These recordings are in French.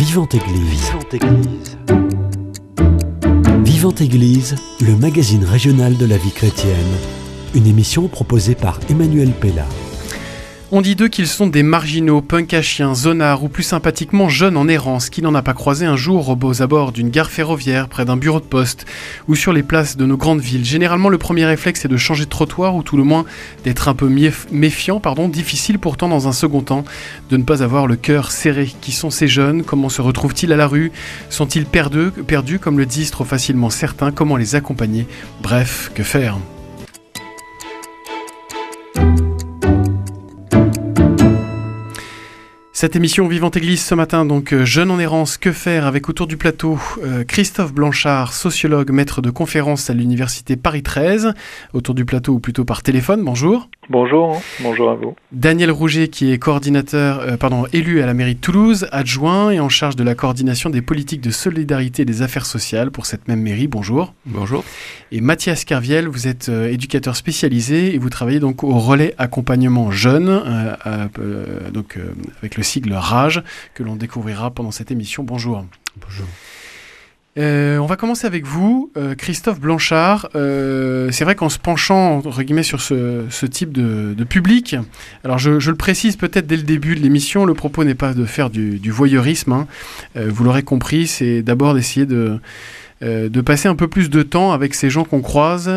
Vivante Église. Vivante Église. Vivante Église, le magazine régional de la vie chrétienne. Une émission proposée par Emmanuel Pella. On dit d'eux qu'ils sont des marginaux, punk à chiens, zonards ou plus sympathiquement jeunes en errance. Qui n'en a pas croisé un jour aux abords d'une gare ferroviaire, près d'un bureau de poste ou sur les places de nos grandes villes. Généralement, le premier réflexe est de changer de trottoir ou tout le moins d'être un peu méfiant, difficile pourtant dans un second temps de ne pas avoir le cœur serré. Qui sont ces jeunes? Comment se retrouvent-ils à la rue? Sont-ils perdus comme le disent trop facilement certains? Comment les accompagner? Bref, que faire? Cette émission Vivante Église ce matin, donc Jeunes en errance, que faire, avec autour du plateau Christophe Blanchard, sociologue, maître de conférence à l'université Paris 13, autour du plateau ou plutôt par téléphone, bonjour. Bonjour à vous. Daniel Rouget qui est élu à la mairie de Toulouse, adjoint et en charge de la coordination des politiques de solidarité et des affaires sociales pour cette même mairie, bonjour. Bonjour. Et Mathias Kerviel, vous êtes éducateur spécialisé et vous travaillez donc au relais accompagnement jeunes, avec le sigle RAGE, que l'on découvrira pendant cette émission. Bonjour. Bonjour. On va commencer avec vous, Christophe Blanchard. C'est vrai qu'en se penchant entre guillemets sur ce type de public, alors je le précise peut-être dès le début de l'émission, le propos n'est pas de faire du voyeurisme, vous l'aurez compris, c'est d'abord d'essayer de passer un peu plus de temps avec ces gens qu'on croise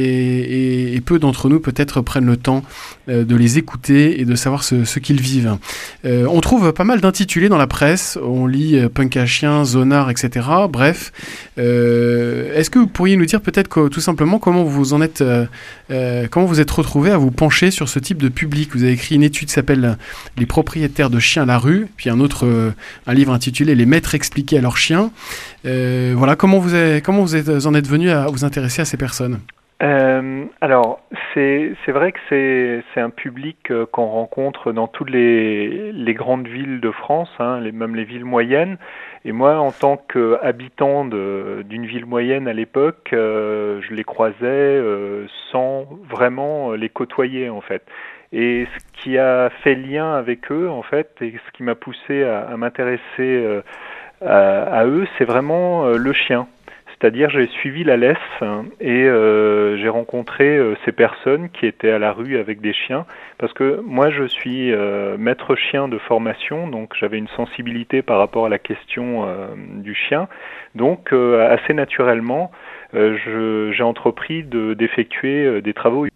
et peu d'entre nous peut-être prennent le temps de les écouter et de savoir ce qu'ils vivent. On trouve pas mal d'intitulés dans la presse, on lit punk à chien, zonard, etc. Bref, est-ce que vous pourriez nous dire peut-être tout simplement comment vous en êtes, comment vous êtes retrouvé à vous pencher sur ce type de public? Vous avez écrit une étude qui s'appelle Les propriétaires de chiens à la rue, puis un livre intitulé Les maîtres expliqués à leurs chiens. Voilà, comment vous en êtes venu à vous intéresser à ces personnes? Alors, c'est vrai que c'est un public qu'on rencontre dans toutes les grandes villes de France, même les villes moyennes. Et moi, en tant qu'habitant d'une ville moyenne à l'époque, je les croisais sans vraiment les côtoyer, en fait. Et ce qui a fait lien avec eux, en fait, et ce qui m'a poussé à m'intéresser à eux, c'est vraiment le chien. C'est-à-dire, j'ai suivi la laisse et j'ai rencontré ces personnes qui étaient à la rue avec des chiens. Parce que moi, je suis maître chien de formation, donc j'avais une sensibilité par rapport à la question du chien. Donc, assez naturellement, j'ai entrepris d'effectuer des travaux.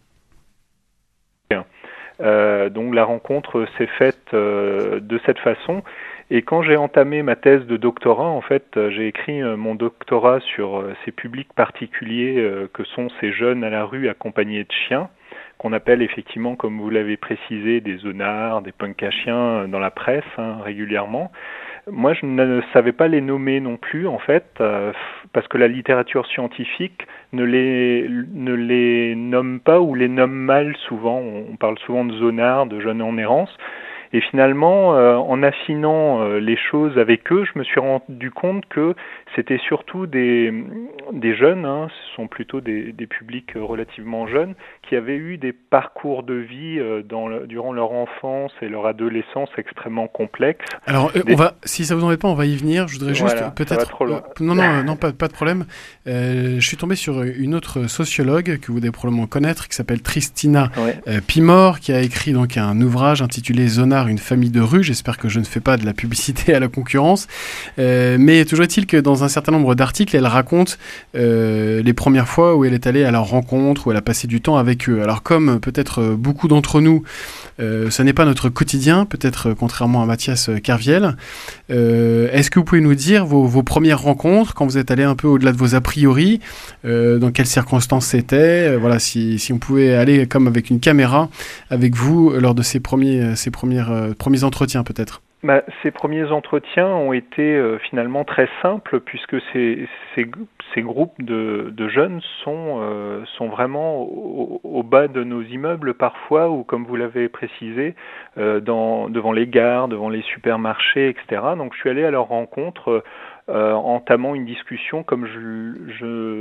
Donc, la rencontre s'est faite de cette façon. Et quand j'ai entamé ma thèse de doctorat, en fait, j'ai écrit mon doctorat sur ces publics particuliers que sont ces jeunes à la rue accompagnés de chiens, qu'on appelle effectivement, comme vous l'avez précisé, des zonards, des punks à chiens dans la presse régulièrement. Moi, je ne savais pas les nommer non plus, en fait, parce que la littérature scientifique ne les nomme pas ou les nomme mal souvent. On parle souvent de zonards, de jeunes en errance. Et finalement, en affinant les choses avec eux, je me suis rendu compte que c'était surtout des jeunes, ce sont plutôt des publics relativement jeunes, qui avaient eu des parcours de vie durant leur enfance et leur adolescence extrêmement complexes. Alors, si ça vous embête pas, on va y venir. Je voudrais juste peut-être... Ça va trop loin. Non, pas de problème. Je suis tombé sur une autre sociologue que vous devez probablement connaître, qui s'appelle Tristina Pimor, qui a écrit donc un ouvrage intitulé Zonard, une famille de rue. J'espère que je ne fais pas de la publicité à la concurrence. Mais toujours est-il que dans un certain nombre d'articles, elle raconte les premières fois où elle est allée à leur rencontre, où elle a passé du temps avec eux. Alors comme peut-être beaucoup d'entre nous, ce n'est pas notre quotidien, peut-être contrairement à Mathias Kerviel, est-ce que vous pouvez nous dire vos premières rencontres, quand vous êtes allé un peu au-delà de vos a priori, dans quelles circonstances c'était, voilà, si on pouvait aller comme avec une caméra avec vous lors de ces premiers entretiens peut-être? Ces premiers entretiens ont été finalement très simples puisque ces groupes de jeunes sont vraiment au bas de nos immeubles parfois, ou comme vous l'avez précisé, devant les gares, devant les supermarchés, etc. Donc je suis allé à leur rencontre entamant une discussion comme je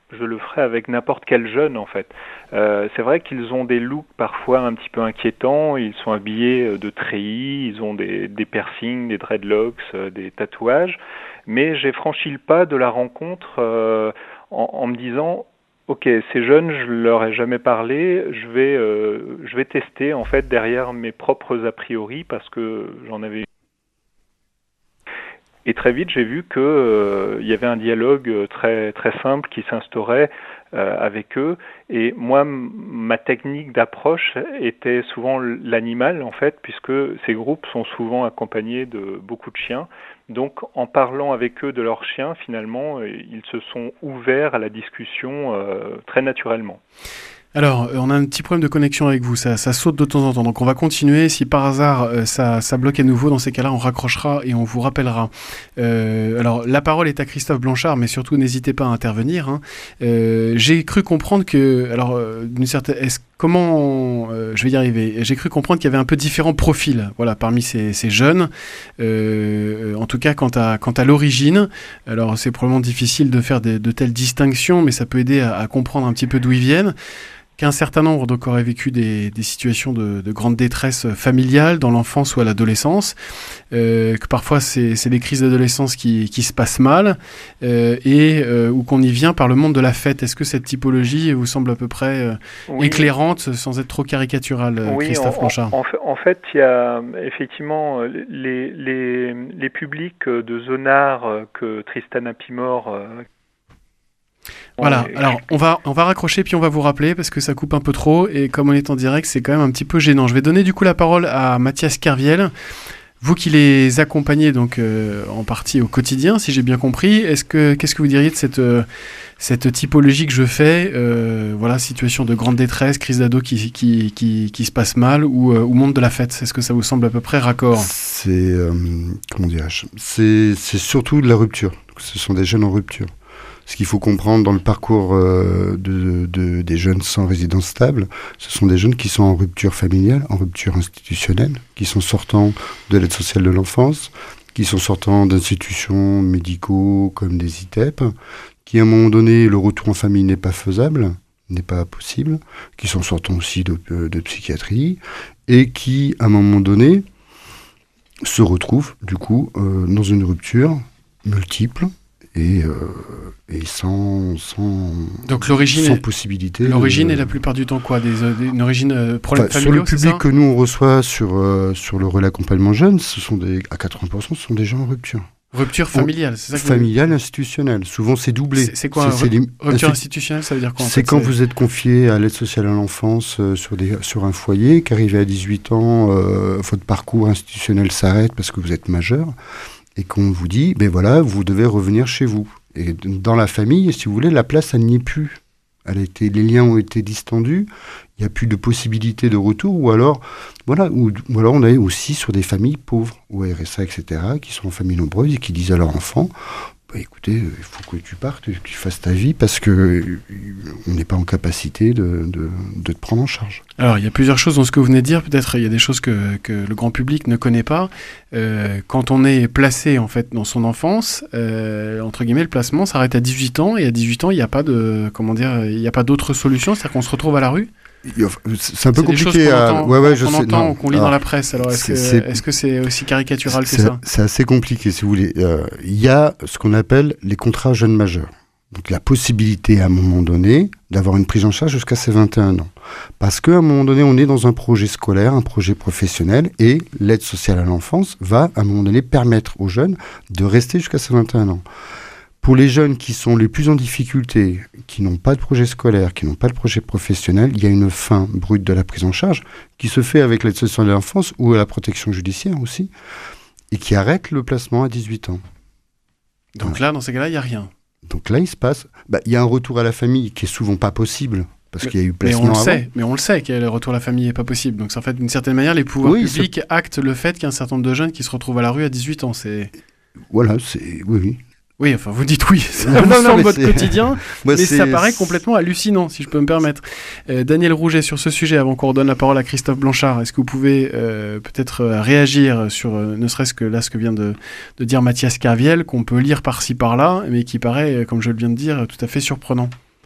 je le ferais avec n'importe quel jeune en fait. C'est vrai qu'ils ont des looks parfois un petit peu inquiétants, ils sont habillés de treillis, ils ont des piercings, des dreadlocks, des tatouages, mais j'ai franchi le pas de la rencontre en me disant ok, ces jeunes, je leur ai jamais parlé, je vais tester en fait derrière mes propres a priori parce que j'en avais. Et très vite, j'ai vu que il y avait un dialogue très très simple qui s'instaurait avec eux. Et moi, ma technique d'approche était souvent l'animal en fait, puisque ces groupes sont souvent accompagnés de beaucoup de chiens. Donc, en parlant avec eux de leurs chiens, finalement, ils se sont ouverts à la discussion très naturellement. Alors, on a un petit problème de connexion avec vous, ça saute de temps en temps, donc on va continuer. Si par hasard ça bloque à nouveau, dans ces cas-là, on raccrochera et on vous rappellera. Alors, la parole est à Christophe Blanchard, mais surtout n'hésitez pas à intervenir. Hein. J'ai cru comprendre que, alors, d'une certaine, je vais y arriver. J'ai cru comprendre qu'il y avait un peu différents profils, voilà, parmi ces jeunes. En tout cas, quant à l'origine. Alors, c'est probablement difficile de faire de telles distinctions, mais ça peut aider à comprendre un petit peu d'où ils viennent. Qu'un certain nombre donc auraient vécu des situations de grande détresse familiale dans l'enfance ou à l'adolescence, que parfois c'est des crises d'adolescence qui se passent mal, ou qu'on y vient par le monde de la fête. Est-ce que cette typologie vous semble à peu près éclairante, sans être trop caricaturale, oui, Christophe Blanchard? En fait, il y a effectivement les publics de zonards que Tristan Appimore voilà, alors on va raccrocher puis on va vous rappeler parce que ça coupe un peu trop et comme on est en direct, c'est quand même un petit peu gênant. Je vais donner du coup la parole à Mathias Kerviel, vous qui les accompagnez donc en partie au quotidien, si j'ai bien compris. Qu'est-ce que vous diriez de cette typologie que je fais, voilà, situation de grande détresse, crise d'ado qui se passe mal ou monde de la fête? Est-ce que ça vous semble à peu près raccord? C'est comment dirais-je, c'est surtout de la rupture. Ce sont des jeunes en rupture. Ce qu'il faut comprendre dans le parcours des jeunes sans résidence stable, ce sont des jeunes qui sont en rupture familiale, en rupture institutionnelle, qui sont sortants de l'aide sociale de l'enfance, qui sont sortants d'institutions médicaux comme des ITEP, qui à un moment donné, le retour en famille n'est pas faisable, n'est pas possible, qui sont sortants aussi de psychiatrie, et qui, à un moment donné, se retrouvent, du coup, dans une rupture multiple, et sans donc l'origine sans possibilité. L'origine est la plupart du temps quoi, une origine problème familiaux, sur le public que nous on reçoit sur le relais accompagnement jeune, ce sont à 80%, ce sont des gens en rupture. Rupture familiale, c'est ça que familiale, institutionnelle. Souvent c'est doublé. C'est quoi rupture institutionnelle, ça veut dire quoi en C'est fait, quand vous êtes confié à l'aide sociale à l'enfance sur un foyer, qu'arrivé à 18 ans, votre parcours institutionnel s'arrête parce que vous êtes majeur. Et qu'on vous dit, ben voilà, vous devez revenir chez vous. Et dans la famille, si vous voulez, la place, elle n'y est plus. Les liens ont été distendus, il n'y a plus de possibilité de retour, ou alors on est aussi sur des familles pauvres, au RSA, etc., qui sont en famille nombreuse et qui disent à leurs enfants, bah, écoutez, il faut que tu partes, que tu fasses ta vie, parce que on n'est pas en capacité de te prendre en charge. Alors, il y a plusieurs choses dans ce que vous venez de dire. Peut-être il y a des choses que le grand public ne connaît pas. Quand on est placé, en fait, dans son enfance, entre guillemets, le placement s'arrête à 18 ans, et à 18 ans, il n'y a pas d'autre solution, c'est-à-dire qu'on se retrouve à la rue. C'est un peu compliqué qu'on lit dans la presse. Alors, est-ce que c'est aussi caricatural que ça? C'est assez compliqué, si vous voulez. Il y a ce qu'on appelle les contrats jeunes majeurs. Donc, la possibilité, à un moment donné, d'avoir une prise en charge jusqu'à ses 21 ans. Parce qu'à un moment donné, on est dans un projet scolaire, un projet professionnel, et l'aide sociale à l'enfance va, à un moment donné, permettre aux jeunes de rester jusqu'à ses 21 ans. Pour les jeunes qui sont les plus en difficulté, qui n'ont pas de projet scolaire, qui n'ont pas de projet professionnel, il y a une fin brute de la prise en charge qui se fait avec l'aide sociale à l'enfance ou à la protection judiciaire aussi, et qui arrête le placement à 18 ans. Donc là, dans ces cas-là, il n'y a rien. Donc là, il se passe... il y a un retour à la famille qui est souvent pas possible, parce qu'il y a eu placement avant. Mais on le sait que le retour à la famille n'est pas possible. Donc en fait, d'une certaine manière, les pouvoirs publics actent le fait qu'il y a un certain nombre de jeunes qui se retrouvent à la rue à 18 ans. Voilà, c'est... Oui. Oui, enfin, vous dites oui, ça vous semble votre quotidien, mais ça paraît complètement hallucinant, si je peux me permettre. Daniel Rouget, sur ce sujet, avant qu'on redonne la parole à Christophe Blanchard, est-ce que vous pouvez peut-être réagir sur, ne serait-ce que là, ce que vient de dire Mathias Kerviel, qu'on peut lire par-ci, par-là, mais qui paraît, comme je le viens de dire, tout à fait surprenant?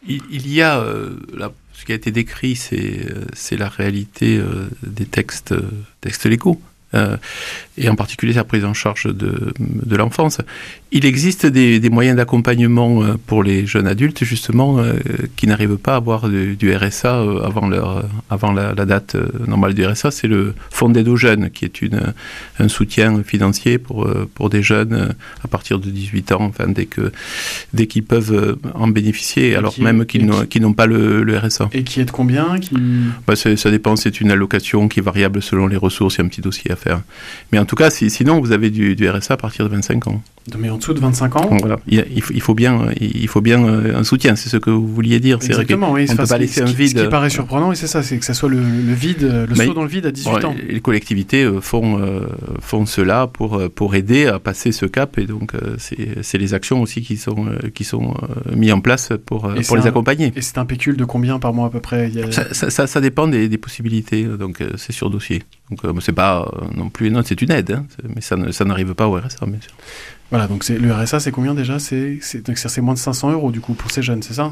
Il y a, ce qui a été décrit, c'est la réalité des textes légaux. Et en particulier la prise en charge de l'enfance. Il existe des moyens d'accompagnement pour les jeunes adultes, justement, qui n'arrivent pas à avoir du RSA avant la date normale du RSA. C'est le Fonds d'aide aux jeunes, qui est un soutien financier pour des jeunes à partir de 18 ans, enfin, dès qu'ils peuvent en bénéficier, qu'ils n'ont pas le RSA. Et qui est de combien Ça dépend, c'est une allocation qui est variable selon les ressources, il y a un petit dossier à faire. Mais en tout cas, sinon, vous avez du RSA à partir de 25 ans. Mais en dessous de 25 ans voilà. Il faut bien un soutien, c'est ce que vous vouliez dire. Exactement, c'est vrai qu'on ne peut pas laisser un vide. Ce qui paraît surprenant, c'est ça, c'est que ça soit le vide, saut dans le vide à 18 ans. Les collectivités font cela pour aider à passer ce cap, et donc c'est les actions aussi qui sont mises en place pour les accompagner. Et c'est un pécule de combien par mois à peu près? Ça dépend des possibilités, donc c'est sur dossier. Donc c'est pas non plus énorme, c'est une aide, hein, mais ça n'arrive pas au RSA, bien sûr. Voilà, donc le RSA, c'est combien déjà? C'est moins de 500 € du coup pour ces jeunes, c'est ça?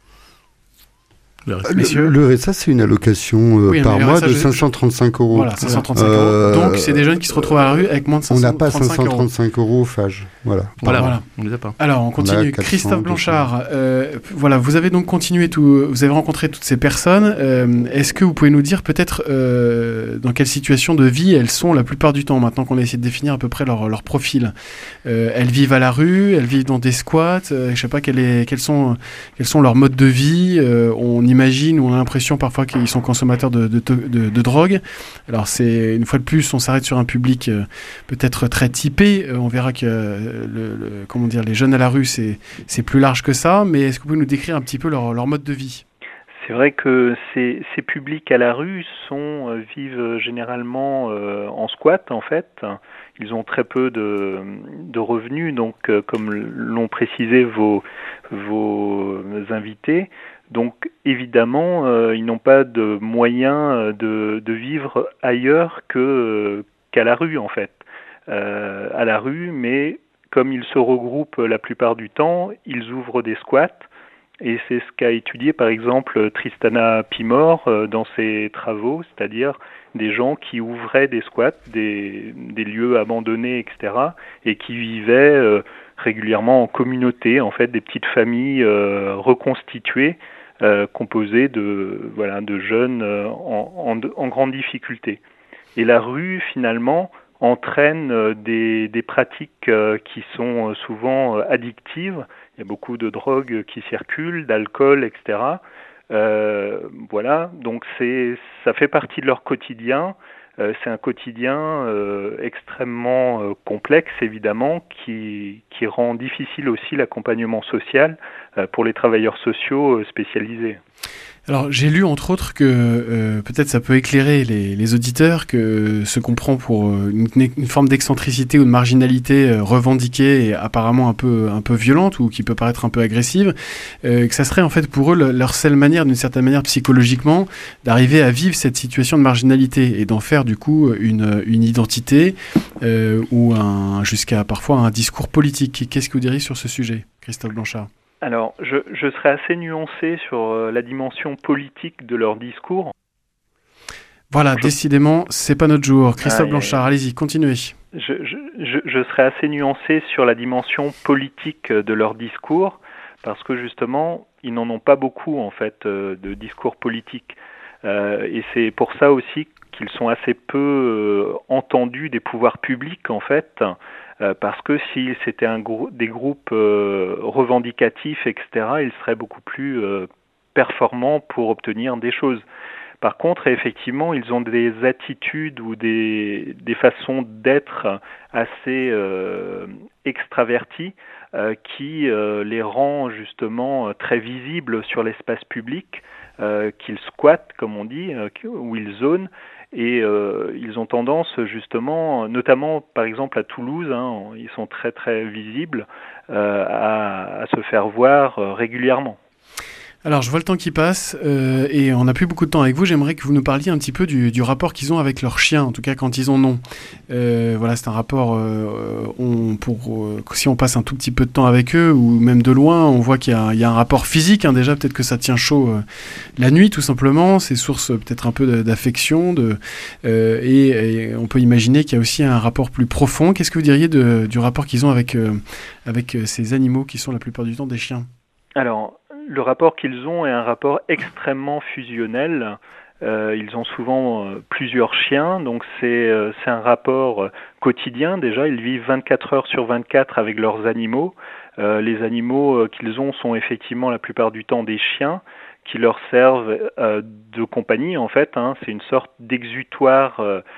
Le RSA, c'est une allocation par mois de 535 €. Voilà, 535 €. Donc, c'est des jeunes qui se retrouvent à la rue avec moins de 535 €. On n'a pas 535 € au FAGE. Voilà. On les a pas. Alors, on continue. Christophe Blanchard, voilà, vous avez donc continué vous avez rencontré toutes ces personnes. Est-ce que vous pouvez nous dire peut-être dans quelle situation de vie elles sont la plupart du temps, maintenant qu'on a essayé de définir à peu près leur profil? Elles vivent à la rue, elles vivent dans des squats, je sais pas quels sont leurs modes de vie. On imagine ou on a l'impression parfois qu'ils sont consommateurs de drogue. Alors une fois de plus, on s'arrête sur un public peut-être très typé. On verra que les jeunes à la rue, c'est plus large que ça. Mais est-ce que vous pouvez nous décrire un petit peu leur mode de vie? C'est vrai que ces publics à la rue vivent généralement en squat en fait. Ils ont très peu de revenus, donc comme l'ont précisé vos invités. Donc évidemment, ils n'ont pas de moyens de vivre ailleurs qu'à la rue en fait. À la rue, mais comme ils se regroupent la plupart du temps, ils ouvrent des squats. Et c'est ce qu'a étudié par exemple Tristana Pimor dans ses travaux, c'est-à-dire des gens qui ouvraient des squats, des lieux abandonnés, etc., et qui vivaient régulièrement en communauté, en fait, des petites familles reconstituées, composées de jeunes en grande difficulté. Et la rue, finalement, entraîne des pratiques qui sont souvent addictives. Il y a beaucoup de drogues qui circulent, d'alcool, etc. Donc ça fait partie de leur quotidien. C'est un quotidien extrêmement complexe, évidemment, qui rend difficile aussi l'accompagnement social pour les travailleurs sociaux spécialisés. Alors, j'ai lu, entre autres, que peut-être ça peut éclairer les auditeurs, que ce qu'on prend pour une forme d'excentricité ou de marginalité revendiquée et apparemment un peu violente ou qui peut paraître un peu agressive, que ça serait en fait pour eux leur seule manière, d'une certaine manière psychologiquement, d'arriver à vivre cette situation de marginalité et d'en faire du coup une identité ou jusqu'à parfois un discours politique. Qu'est-ce que vous diriez sur ce sujet, Christophe Blanchard ? Alors, je serais assez nuancé sur la dimension politique de leur discours. Voilà, décidément, c'est pas notre jour. Christophe Blanchard, allez-y, continuez. Je serais assez nuancé sur la dimension politique de leur discours, parce que justement, ils n'en ont pas beaucoup, en fait, de discours politique. Et c'est pour ça aussi qu'ils sont assez peu entendus des pouvoirs publics, en fait, parce que si c'était des groupes revendicatifs, etc., ils seraient beaucoup plus performants pour obtenir des choses. Par contre, effectivement, ils ont des attitudes ou des façons d'être assez extraverties qui les rend justement très visibles sur l'espace public, qu'ils squattent, comme on dit, où ils zonent. Et ils ont tendance justement, notamment par exemple à Toulouse, ils sont très très visibles, à se faire voir régulièrement. Alors, je vois le temps qui passe et on n'a plus beaucoup de temps avec vous. J'aimerais que vous nous parliez un petit peu du rapport qu'ils ont avec leurs chiens, en tout cas quand ils en ont. Voilà, c'est un rapport, si on passe un tout petit peu de temps avec eux ou même de loin, on voit qu'il y a un rapport physique. Hein, déjà, peut-être que ça tient chaud la nuit, tout simplement. C'est source peut-être un peu d'affection. Et on peut imaginer qu'il y a aussi un rapport plus profond. Qu'est-ce que vous diriez du rapport qu'ils ont avec ces animaux qui sont la plupart du temps des chiens ? Alors, le rapport qu'ils ont est un rapport extrêmement fusionnel. Ils ont souvent plusieurs chiens, donc c'est un rapport quotidien. Déjà, ils vivent 24 heures sur 24 avec leurs animaux. Les animaux qu'ils ont sont effectivement la plupart du temps des chiens qui leur servent de compagnie, en fait. Hein. C'est une sorte d'exutoire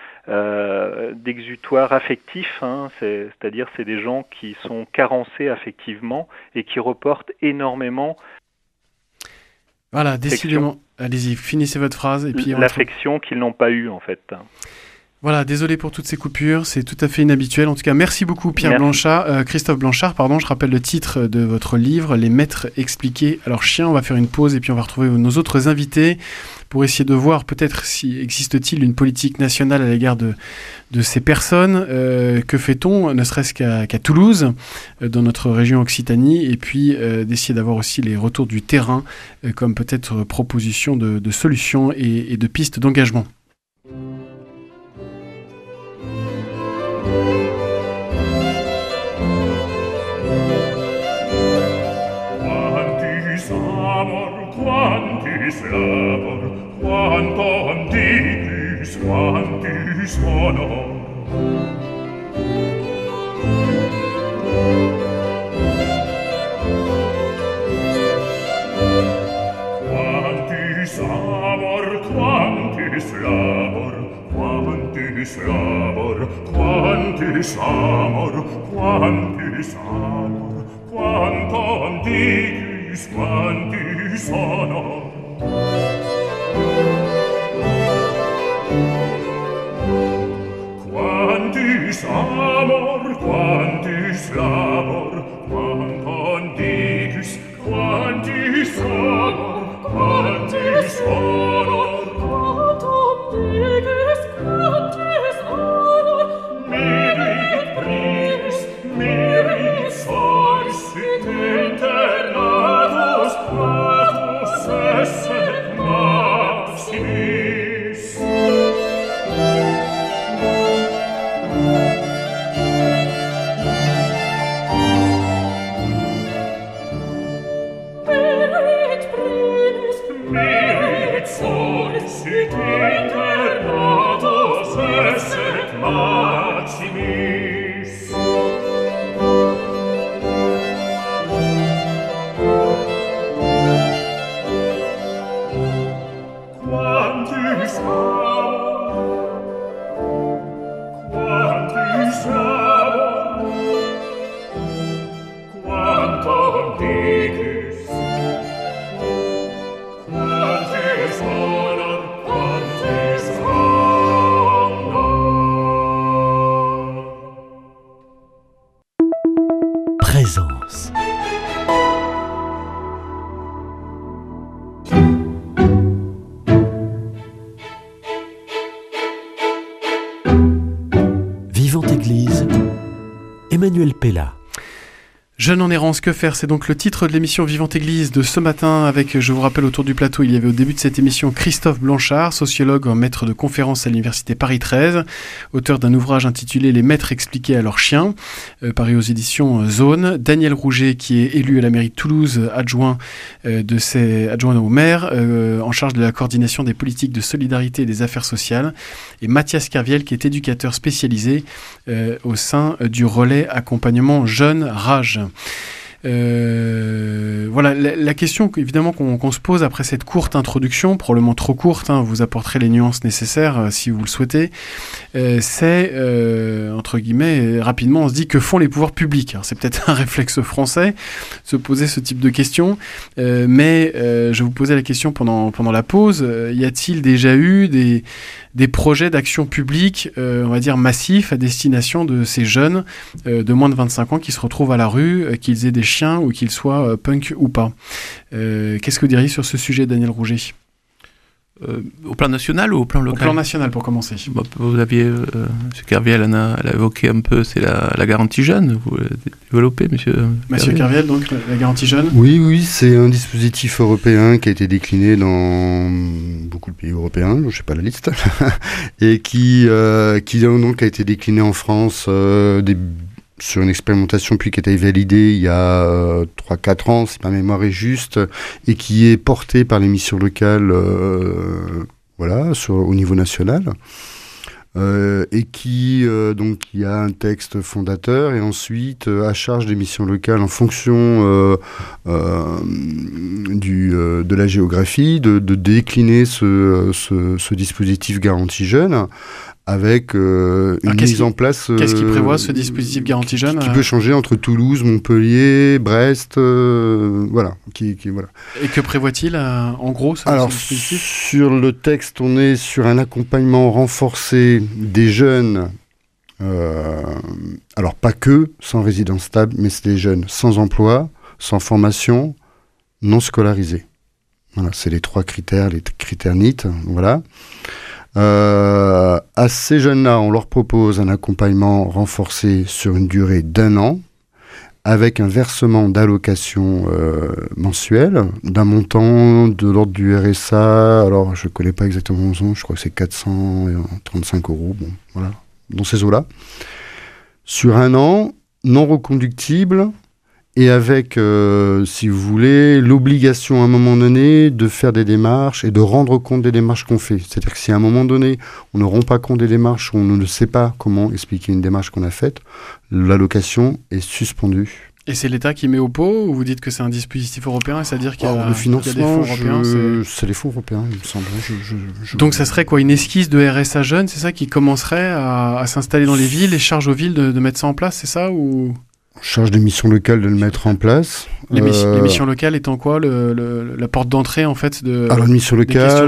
affectif, hein. C'est-à-dire c'est des gens qui sont carencés affectivement et qui reportent énormément. Voilà, décidément. Allez-y, finissez votre phrase. Et puis l'affection qu'ils n'ont pas eue, en fait. Voilà, désolé pour toutes ces coupures, c'est tout à fait inhabituel. En tout cas, merci beaucoup Christophe Blanchard. Je rappelle le titre de votre livre, Les maîtres expliqués à leurs chiens. On va faire une pause et puis on va retrouver nos autres invités pour essayer de voir peut-être si existe-t-il une politique nationale à l'égard de ces personnes. Que fait-on, ne serait-ce qu'à Toulouse, dans notre région Occitanie, et puis d'essayer d'avoir aussi les retours du terrain comme peut-être proposition de solutions et de pistes d'engagement. Quantis labor, quantum dignus, quantis honor. Quantis amor, quantis labor, quantis labor, quantis amor, quantis amor, quantum dignus, quantis honor. Quantis amor, quantis labor, quantum dignus, quantis amor, quantis honor. Quantum dignus, quantis honor. Mirit primis, mirit solis, et internatus natus esset maximis. Mirit primis, mirit solis, et internatus esset maximis. Quantis amor, quantis labor, quantum dignus, quantis honor, quantis honor. Présence. Vivante Église, Emmanuel Pella. Jeune en errance, que faire ? C'est donc le titre de l'émission Vivante Église de ce matin avec, je vous rappelle, autour du plateau, il y avait au début de cette émission Christophe Blanchard, sociologue, maître de conférence à l'Université Paris 13, auteur d'un ouvrage intitulé Les maîtres expliqués à leurs chiens, paru aux éditions Zone. Daniel Rouget, qui est élu à la mairie de Toulouse, adjoint au maire, en charge de la coordination des politiques de solidarité et des affaires sociales. Et Mathias Kerviel, qui est éducateur spécialisé au sein du relais accompagnement Jeunes Rage. Voilà, la question évidemment qu'on se pose après cette courte introduction, probablement trop courte, hein, vous apporterez les nuances nécessaires si vous le souhaitez, c'est, entre guillemets, rapidement on se dit que font les pouvoirs publics. Alors, c'est peut-être un réflexe français, se poser ce type de questions, mais je vous posais la question pendant la pause, y a-t-il déjà eu des projets d'action publique, on va dire massifs, à destination de ces jeunes de moins de 25 ans qui se retrouvent à la rue, qu'ils aient des chiens ou qu'ils soient punk ou pas. Qu'est-ce que vous diriez sur ce sujet, Daniel Rouget ? Au plan national ou au plan local ? Au plan national, pour commencer. Vous aviez, M. Kerviel elle a évoqué un peu, c'est la garantie jeune. Vous développez, Monsieur Kerviel, donc la garantie jeune. Oui, c'est un dispositif européen qui a été décliné dans beaucoup de pays européens, je ne sais pas la liste, et qui donc a été décliné en France sur une expérimentation puis qui a été validée il y a 3-4 ans, si ma mémoire est juste, et qui est portée par les missions locales au niveau national. Et qui donc il y a un texte fondateur et ensuite à charge des missions locales en fonction de la géographie de décliner ce dispositif garantie jeune avec une mise en place. Qu'est-ce qui prévoit ce dispositif garantie jeune qui peut changer entre Toulouse, Montpellier, Brest, voilà. Voilà. Et que prévoit-il en gros ce dispositif ? Sur le texte, on est sur un accompagnement renforcé des jeunes. Alors pas que sans résidence stable, mais c'est des jeunes sans emploi, sans formation, non scolarisés. Voilà, c'est les 3 critères, les critères NEET. Voilà. À ces jeunes-là, on leur propose un accompagnement renforcé sur une durée d'1 an, avec un versement d'allocation mensuelle, d'un montant de l'ordre du RSA, alors je ne connais pas exactement le montant, je crois que c'est 435 €, bon, voilà, dans ces eaux-là, sur 1 an, non reconductible, et avec, si vous voulez, l'obligation à un moment donné de faire des démarches et de rendre compte des démarches qu'on fait. C'est-à-dire que si à un moment donné, on ne rend pas compte des démarches, ou on ne sait pas comment expliquer une démarche qu'on a faite, l'allocation est suspendue. Et c'est l'État qui met au pot, ou vous dites que c'est un dispositif européen, c'est-à-dire qu'il y a, le financement, il y a des fonds européens c'est les fonds européens, il me semble. Donc ça serait quoi, une esquisse de RSA jeune, c'est ça, qui commencerait à s'installer dans les villes et charge aux villes de mettre ça en place, c'est ça ou... On charge des missions locales de le mettre en place. Les missions locales étant quoi, la porte d'entrée en fait de. Alors une mission locale,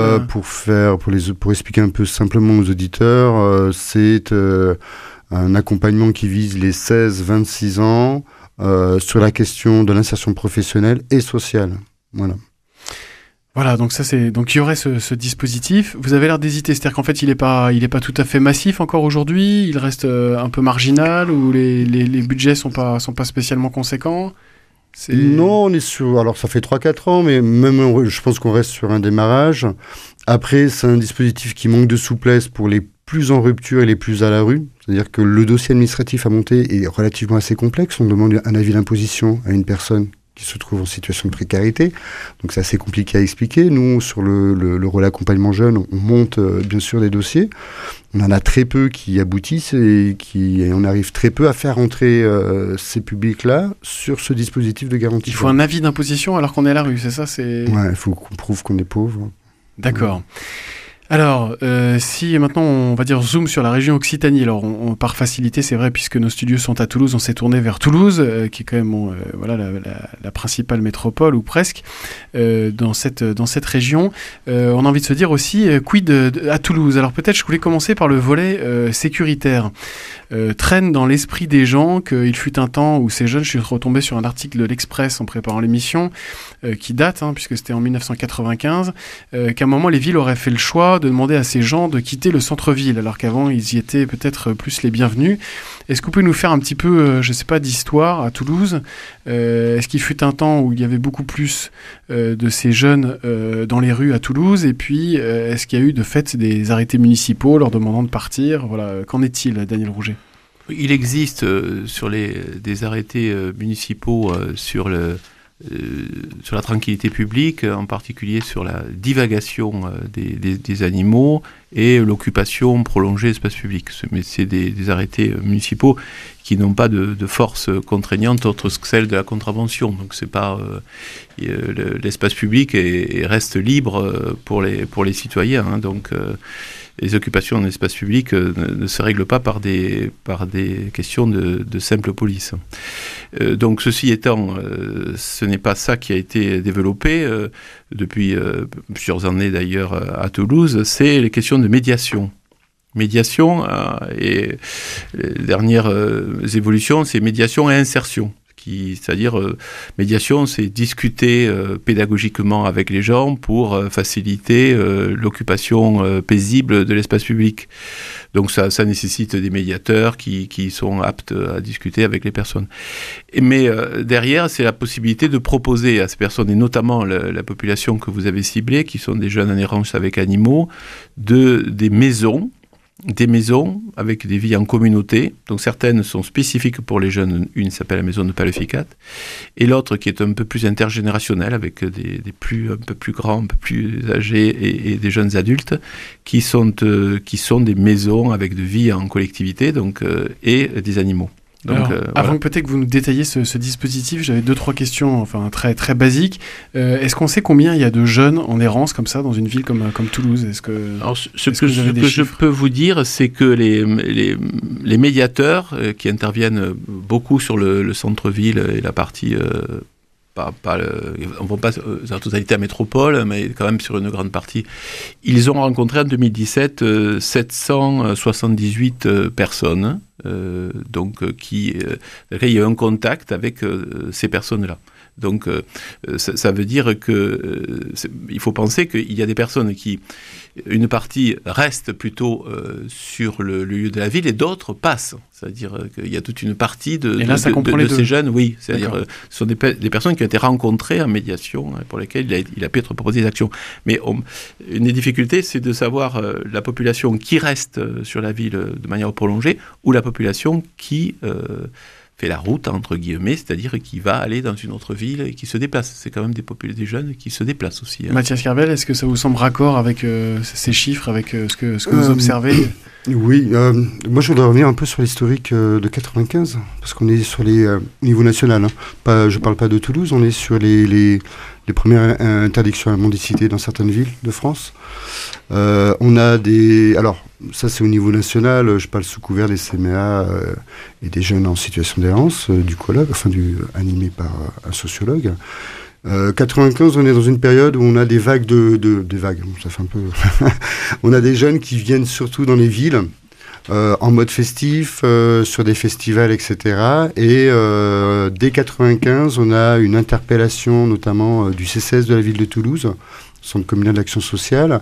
pour expliquer un peu simplement aux auditeurs, c'est un accompagnement qui vise les 16-26 ans sur la question de l'insertion professionnelle et sociale. Voilà. Voilà, donc il y aurait ce dispositif. Vous avez l'air d'hésiter, c'est-à-dire qu'en fait il est pas tout à fait massif encore aujourd'hui. Il reste un peu marginal, ou les budgets sont pas spécialement conséquents. Non, on est sur. Alors ça fait 3-4 ans, mais même je pense qu'on reste sur un démarrage. Après, c'est un dispositif qui manque de souplesse pour les plus en rupture et les plus à la rue. C'est-à-dire que le dossier administratif à monter est relativement assez complexe. On demande un avis d'imposition à une personne qui se trouvent en situation de précarité. Donc c'est assez compliqué à expliquer. Nous, sur le relais accompagnement jeune, on monte bien sûr des dossiers. On en a très peu qui aboutissent et on arrive très peu à faire entrer ces publics-là sur ce dispositif de garantie. Il faut un avis d'imposition alors qu'on est à la rue, c'est ça ? Ouais, il faut qu'on prouve qu'on est pauvre. D'accord. Ouais. Alors, si maintenant on va dire zoom sur la région Occitanie, alors par facilité c'est vrai puisque nos studios sont à Toulouse, on s'est tourné vers Toulouse, qui est quand même la principale métropole ou presque dans cette région. On a envie de se dire aussi quid à Toulouse. Alors peut-être je voulais commencer par le volet sécuritaire. Traîne dans l'esprit des gens qu'il fut un temps où ces jeunes, je suis retombé sur un article de l'Express en préparant l'émission qui date, puisque c'était en 1995, qu'à un moment les villes auraient fait le choix de demander à ces gens de quitter le centre-ville, alors qu'avant ils y étaient peut-être plus les bienvenus. Est-ce que vous pouvez nous faire un petit peu, je sais pas, d'histoire à Toulouse ? Est-ce qu'il fut un temps où il y avait beaucoup plus de ces jeunes dans les rues à Toulouse ? Et puis, est-ce qu'il y a eu de fait des arrêtés municipaux leur demandant de partir ? Voilà. Qu'en est-il, Daniel Rouget ? Il existe des arrêtés municipaux sur la tranquillité publique, en particulier sur la divagation des animaux et l'occupation prolongée de l'espace public. Mais c'est des arrêtés municipaux qui n'ont pas de force contraignante autre que celle de la contravention. Donc c'est pas l'espace public reste libre pour les citoyens. Hein. Donc les occupations dans l'espace public ne se règlent pas par des questions de simple police. Donc ceci étant, ce n'est pas ça qui a été développé depuis plusieurs années d'ailleurs à Toulouse, c'est les questions de médiation. Médiation et les dernières évolutions, c'est médiation et insertion. C'est-à-dire, médiation, c'est discuter pédagogiquement avec les gens pour faciliter l'occupation paisible de l'espace public. Donc ça nécessite des médiateurs qui sont aptes à discuter avec les personnes. Mais derrière, c'est la possibilité de proposer à ces personnes, et notamment la population que vous avez ciblée, qui sont des jeunes en errance avec animaux, des maisons avec des vies en communauté. Donc certaines sont spécifiques pour les jeunes. Une s'appelle la maison de Paleficat, et l'autre qui est un peu plus intergénérationnelle, avec des un peu plus grands, un peu plus âgés et des jeunes adultes qui sont des maisons avec de vie en collectivité, donc et des animaux. Donc, alors, avant voilà. peut-être que vous nous détailliez ce dispositif, j'avais 2-3 questions, enfin très très basiques. Est-ce qu'on sait combien il y a de jeunes en errance comme ça dans une ville comme Toulouse? Alors, ce que je peux vous dire, c'est que les médiateurs qui interviennent beaucoup sur le centre-ville et la partie on ne va pas dans la totalité à métropole, mais quand même sur une grande partie. Ils ont rencontré en 2017 778 personnes, donc dans lesquelles il y a eu un contact avec ces personnes-là. Donc ça veut dire il faut penser qu'il y a des personnes une partie reste plutôt sur le lieu de la ville et d'autres passent. C'est-à-dire qu'il y a toute une partie de ces jeunes, oui. C'est-à-dire ce sont des personnes qui ont été rencontrées en médiation, pour lesquelles il a pu être proposé des actions. Mais une des difficultés, c'est de savoir la population qui reste sur la ville de manière prolongée ou la population qui fait la route, entre guillemets, c'est-à-dire qui va aller dans une autre ville et qui se déplace. C'est quand même des jeunes qui se déplacent aussi. Hein. Mathias Kervel, est-ce que ça vous semble raccord avec ces chiffres, avec ce que vous observez? Oui, moi je voudrais revenir un peu sur l'historique de 95, parce qu'on est sur les niveaux national. Hein. Je ne parle pas de Toulouse, on est sur les premières interdictions à la mendicité dans certaines villes de France. On a alors ça c'est au niveau national, je parle sous couvert des CMA et des jeunes en situation d'errance, du colloque, animé par un sociologue. 95, on est dans une période où on a des vagues des vagues, ça fait un peu... on a des jeunes qui viennent surtout dans les villes, en mode festif, sur des festivals, etc. Et dès 95, on a une interpellation, notamment du CCS de la ville de Toulouse, Centre communal d'action sociale,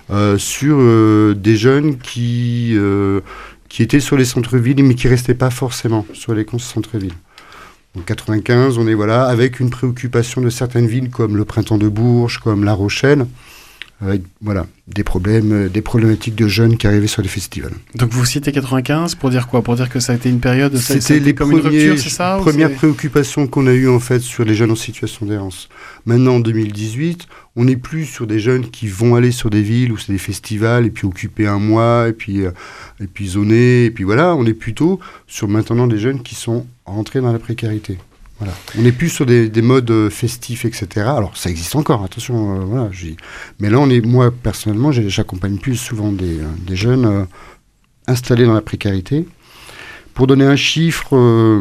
sur des jeunes qui étaient sur les centres-villes, mais qui ne restaient pas forcément sur les centres-villes. En 95, on est avec une préoccupation de certaines villes comme le Printemps de Bourges, comme La Rochelle, avec des problématiques de jeunes qui arrivaient sur les festivals. Donc vous citez 95 pour dire quoi? Pour dire que ça a été une période, c'était les comme une rupture, c'est ça? Premières préoccupations qu'on a eues en fait sur les jeunes en situation d'errance. Maintenant, en 2018, on n'est plus sur des jeunes qui vont aller sur des villes où c'est des festivals et puis occuper un mois et puis zoner et puis voilà. On est plutôt sur maintenant des jeunes qui sont rentrés dans la précarité. Voilà. On n'est plus sur des modes festifs, etc. Alors, ça existe encore, attention. Mais là, moi, personnellement, j'accompagne plus souvent des jeunes installés dans la précarité. Pour donner un chiffre,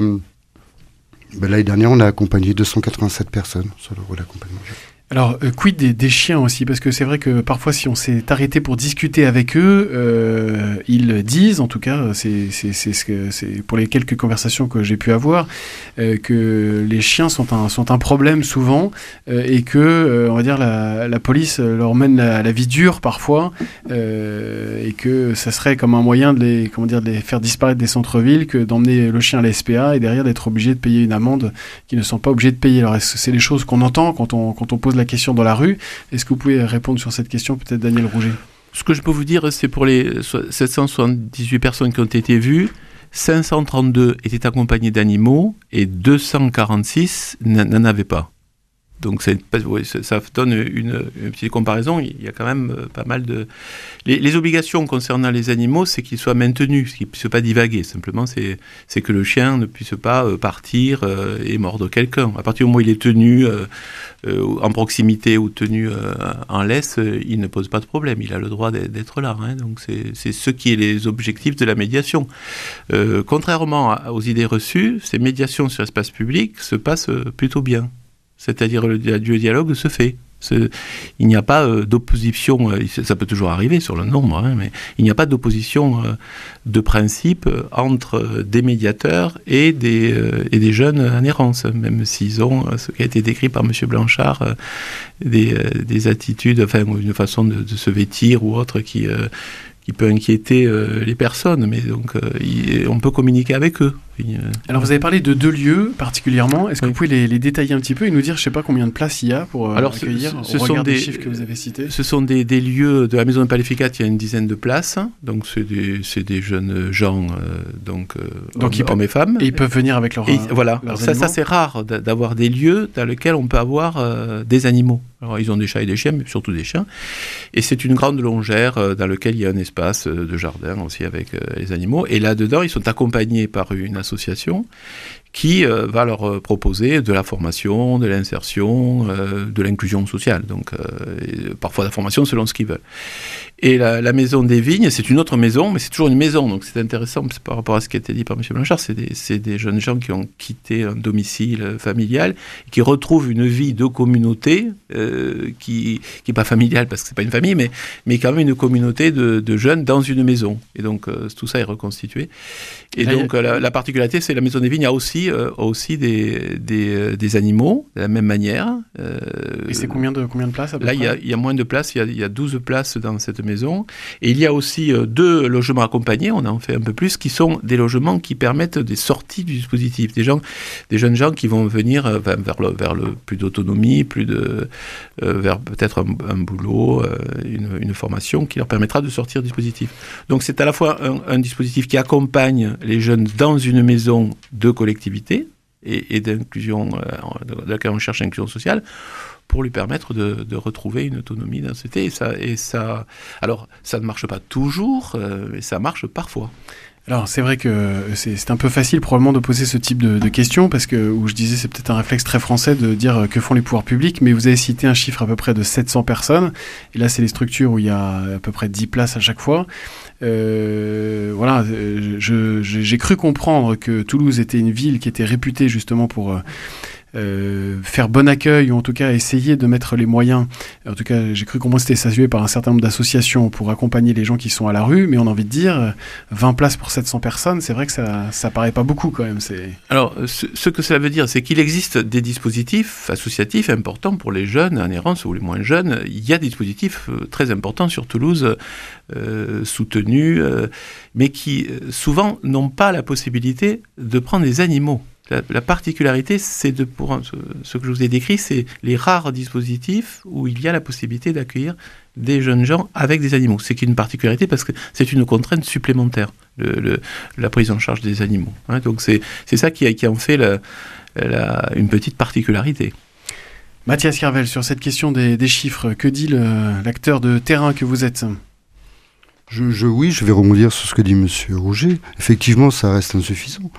l'année dernière, on a accompagné 287 personnes sur le rôle d'accompagnement. Alors, quid des chiens aussi? Parce que c'est vrai que parfois, si on s'est arrêté pour discuter avec eux, ils disent, en tout cas, c'est pour les quelques conversations que j'ai pu avoir, que les chiens sont un problème souvent, et que, on va dire, la police leur mène la vie dure parfois, et que ça serait comme un moyen de les faire disparaître des centres-villes que d'emmener le chien à la SPA et derrière d'être obligé de payer une amende qu'ils ne sont pas obligés de payer. Alors, est-ce que c'est les choses qu'on entend quand on pose la question dans la rue? Est-ce que vous pouvez répondre sur cette question, peut-être Daniel Rouget? Ce que je peux vous dire, c'est pour les 778 personnes qui ont été vues, 532 étaient accompagnés d'animaux et 246 n'en avaient pas. Donc ça donne une petite comparaison. Il y a quand même pas mal de... Les obligations concernant les animaux, c'est qu'ils soient maintenus, qu'ils ne puissent pas divaguer. Simplement, c'est que le chien ne puisse pas partir et mordre quelqu'un. À partir du moment où il est tenu en proximité ou tenu en laisse, il ne pose pas de problème. Il a le droit d'être là. Hein. Donc c'est ce qui est les objectifs de la médiation. Contrairement aux idées reçues, ces médiations sur l'espace public se passent plutôt bien. C'est-à-dire le dialogue se fait. Il n'y a pas d'opposition, ça peut toujours arriver sur le nombre, hein, mais il n'y a pas d'opposition de principe entre des médiateurs et des jeunes en errance, même s'ils ont, ce qui a été décrit par M. Blanchard, des attitudes, enfin une façon de se vêtir ou autre qui peut inquiéter les personnes, mais donc on peut communiquer avec eux. Alors vous avez parlé de 2 lieux particulièrement, est-ce que vous pouvez les détailler un petit peu et nous dire, je ne sais pas combien de places il y a pour accueillir, au regard des chiffres que vous avez cités? Ce sont des lieux de la Maison de Paléficat, il y a une dizaine de places, donc c'est des jeunes gens, donc hommes et femmes. Et ils peuvent venir avec leurs voilà. leurs Ça c'est rare d'avoir des lieux dans lesquels on peut avoir des animaux. Alors ils ont des chats et des chiens, mais surtout des chiens. Et c'est une grande longère dans laquelle il y a un espace de jardin aussi avec les animaux. Et là-dedans, ils sont accompagnés par une association qui va leur proposer de la formation, de l'insertion, de l'inclusion sociale. Donc parfois de la formation selon ce qu'ils veulent. Et la maison des vignes, c'est une autre maison, mais c'est toujours une maison. Donc c'est intéressant par rapport à ce qui a été dit par M. Blanchard. C'est des jeunes gens qui ont quitté un domicile familial, et qui retrouvent une vie de communauté qui n'est pas familiale parce que c'est pas une famille, mais quand même une communauté de jeunes dans une maison. Et donc tout ça est reconstitué. Et là, donc la particularité, c'est la maison des vignes a aussi des animaux de la même manière. Et c'est combien de places à peu là, près? il y a moins de places. Il y a 12 places dans cette maison. Et il y a aussi 2 logements accompagnés, on en fait un peu plus, qui sont des logements qui permettent des sorties du dispositif. Des jeunes gens qui vont venir vers le plus d'autonomie, vers peut-être un boulot, une formation qui leur permettra de sortir du dispositif. Donc c'est à la fois un dispositif qui accompagne les jeunes dans une maison de collectivité et d'inclusion, dans laquelle on cherche l'inclusion sociale, pour lui permettre de retrouver une autonomie, une société. Et ça, alors, ça ne marche pas toujours, mais ça marche parfois. Alors, c'est vrai que c'est un peu facile probablement de poser ce type de questions, parce que, où je disais, c'est peut-être un réflexe très français de dire que font les pouvoirs publics, mais vous avez cité un chiffre à peu près de 700 personnes, et là, c'est les structures où il y a à peu près 10 places à chaque fois. Voilà, j'ai cru comprendre que Toulouse était une ville qui était réputée justement pour faire bon accueil, ou en tout cas essayer de mettre les moyens. En tout cas, j'ai cru comprendre que c'était salué par un certain nombre d'associations pour accompagner les gens qui sont à la rue, mais on a envie de dire 20 places pour 700 personnes, c'est vrai que ça paraît pas beaucoup quand même. Alors, ce que cela veut dire, c'est qu'il existe des dispositifs associatifs importants pour les jeunes en errance ou les moins jeunes. Il y a des dispositifs très importants sur Toulouse, soutenus, mais qui souvent n'ont pas la possibilité de prendre des animaux. La particularité, c'est pour ce que je vous ai décrit, c'est les rares dispositifs où il y a la possibilité d'accueillir des jeunes gens avec des animaux. C'est une particularité parce que c'est une contrainte supplémentaire, la prise en charge des animaux. Hein, donc c'est ça qui en fait une petite particularité. Mathias Carvel, sur cette question des chiffres, que dit l'acteur de terrain que vous êtes ? Oui, je vais rebondir sur ce que dit M. Rouget. Effectivement, ça reste insuffisant.